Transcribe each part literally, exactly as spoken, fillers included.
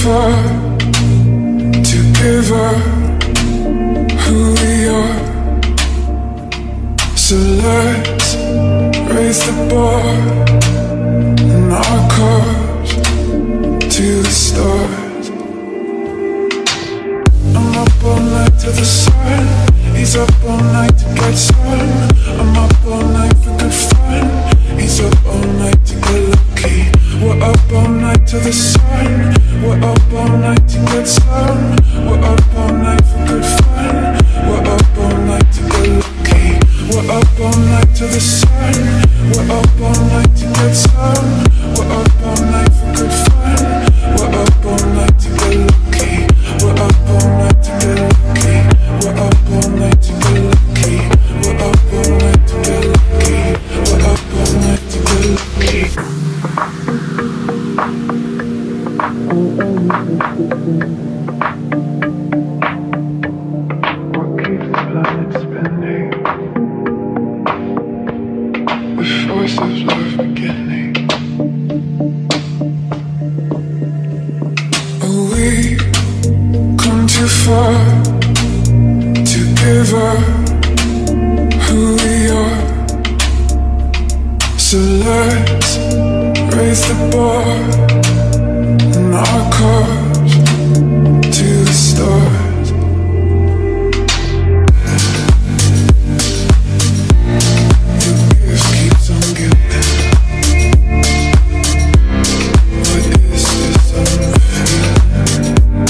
far to give up who we are. So let's raise the bar and our cars to the stars. I'm up all night to the sun. He's up all night to get sun. I'm up all night for good fun. He's up all night to get lucky. We're up all night to the sun. We're up all night to get some. We're up all night for good fun. We're up all night to get lucky. We're up all night to the sun. We're up all night to get some. We're up all night for good fun. We're up all night to get lucky. We're up all night to get lucky. We're up all night to get lucky. We're up all night to get lucky. We're up all night to get lucky. What keeps the planet spinning? The force of love beginning. Oh, we come too far to give up who we are. So let's raise the bar and our cars to the stars. The gift keeps on giving. What is this I'm feeling?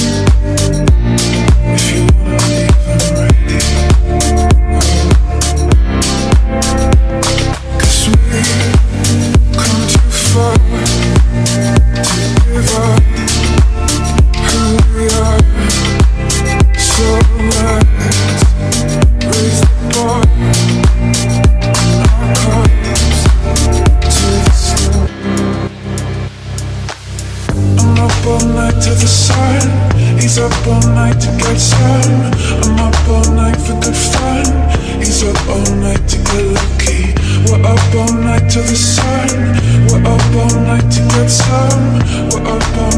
If you wanna leave, I'm ready. Cause we come too far to give up who we are. So let's raise the bar and our cars to the sun. I'm up all night to the sun. He's up all night to get sun. I'm up all night for good fun. He's up all night to get lucky. We're up all night to the sun. We're up all night to get some. We're up all